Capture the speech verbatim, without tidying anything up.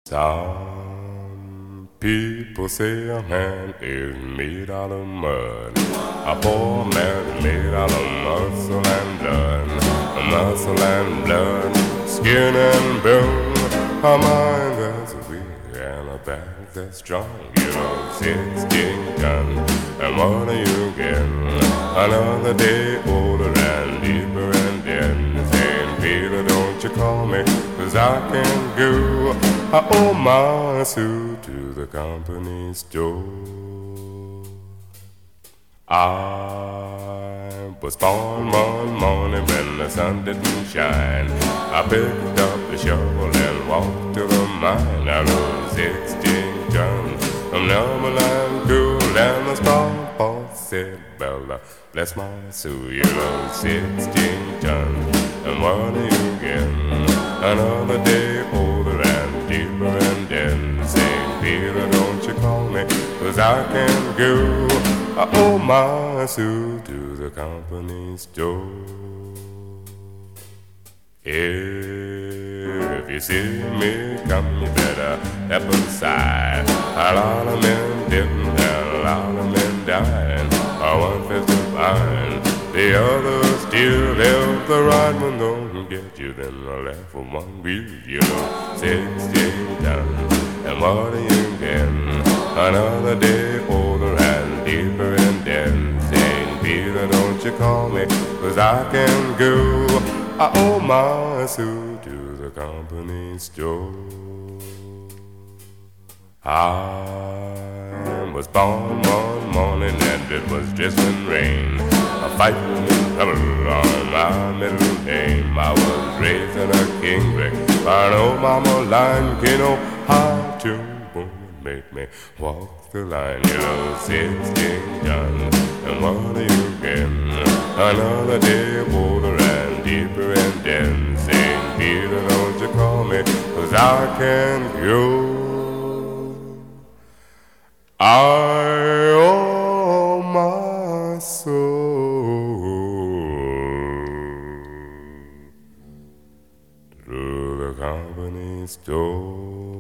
Some people say a man is made out of mud. A poor man is made out of muscle and blood. Muscle and blood, skin and bone. A mind that's weak and a back that's strong. You know, sixteen tons. And what do you get? Another day older and deeper and dead. Saying, Peter, don't you call me, 'cause I can go. I owe my suit to the company store. I was born one morning when the sun didn't shine. I picked up the shovel and walked to the mine. I rode sixteen tons of Neverland cool, and the straw boss said, Bella, bless my soul, you rode sixteen tons, and what do you get? Another day older and deeper and then saying, Peter, don't you call me, 'cause I can't go. I owe my suit to the company store. If you see me come, you better step aside. A lot of men didn't and a lot of men died. One fist of iron, the other still left. The right one don't get you, then the left with one wheel. You know, sixteen tons, and what do you get? Another day older and deeper and then saying, Peter, don't you call me, 'cause I can go. I owe my suit to the company store. I was born one morning and it was drizzling rain. A fighting in trouble on my middle name. I was raised in a kingbrick by an old mama line. You know how to make me walk the line. You know, sixteen tons, and what do you get? Another day older and deeper and then saying, Peter, don't you call me, 'cause I can't go. I owe my soul to the company store.